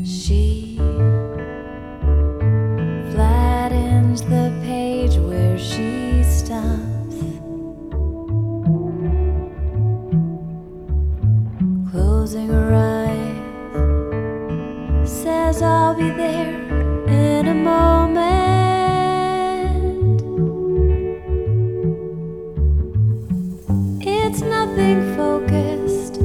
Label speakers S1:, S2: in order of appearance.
S1: She flattens the page where she stops, closing her eyes, says I'll be there in a moment.